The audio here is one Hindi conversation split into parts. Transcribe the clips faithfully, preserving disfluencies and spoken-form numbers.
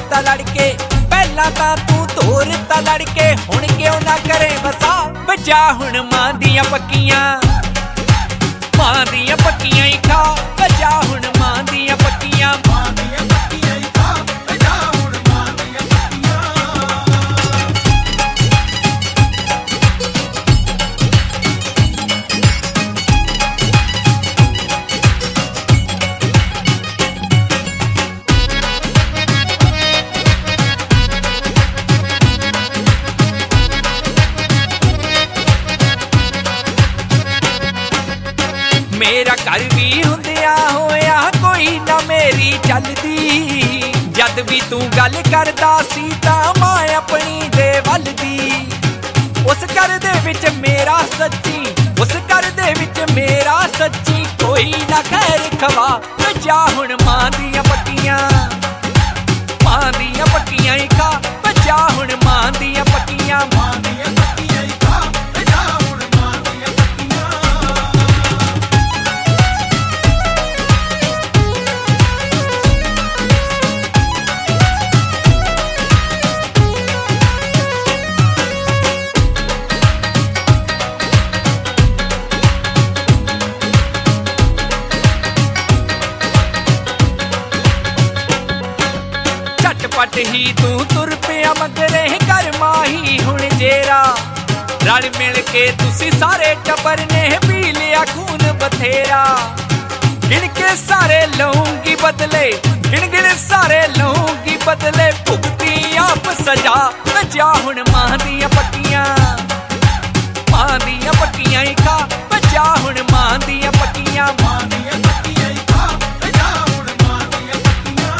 ता लड़के पहला तां तू तोर ता लड़के हुण क्यों ना करे बसा बजा हुण मां दियां पक्कियां मां दियां पक्कियां ही खा बजा हुण मां दियां पक्कियां मां दियां पक्कियां ही खा बजा हुण मां दियां पक्कियां। मेरा घर भी हुंदिया होया कोई ना मेरी चलदी जद भी तू गल करदा सी तां मां अपनी दे वलदी उस घर दे विच मेरा सच्ची उस घर दे विच मेरा सच्ची कोई ना खैर खवा बजा हुण मां दियां पक्कियां मां दियां पक्कियां ही खा बजा हुण मां दियां पक्कियां मां दियां पक्कियां ही खा बजा हुण मां दियां पक्कियां। झटपट ही तू तुर पिया मगरे कर माही हुण जेरा रल मिल के तुसी सारे टब्बर ने पी लिया खून बथेरा गिन के सारे लहूंगी बदले गिन गिन सारे लहूंगी बदले भुगती आप सजा बजा हुण मां दियां पक्कियां मां दियां पक्कियां ही खा बजा हुण मां दियां पक्कियां मां दियां पक्कियां ही खा बजा हुण मां दियां पक्कियां।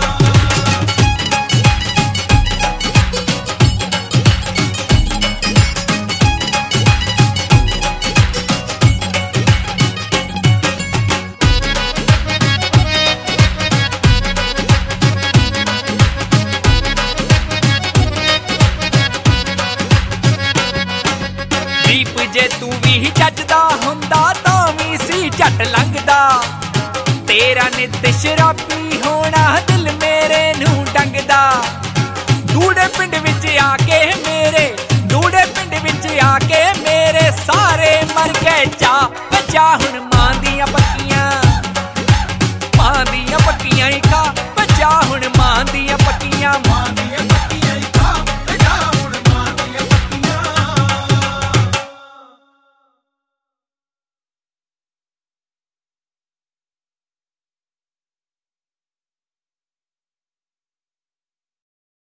दीप जे तू भी जजदा हुंदा तां भी सी झट लंघदा तेरा नित शराबी होना दिल मेरे नूं डंगदा दूड़े पिंड विच आके मेरे दूड़े पिंड विच आके मेरे सारे मर गए जा बजा हुण मां दियां पक्कियां मां दियां पक्कियां ही खा बजा हुण मां दियां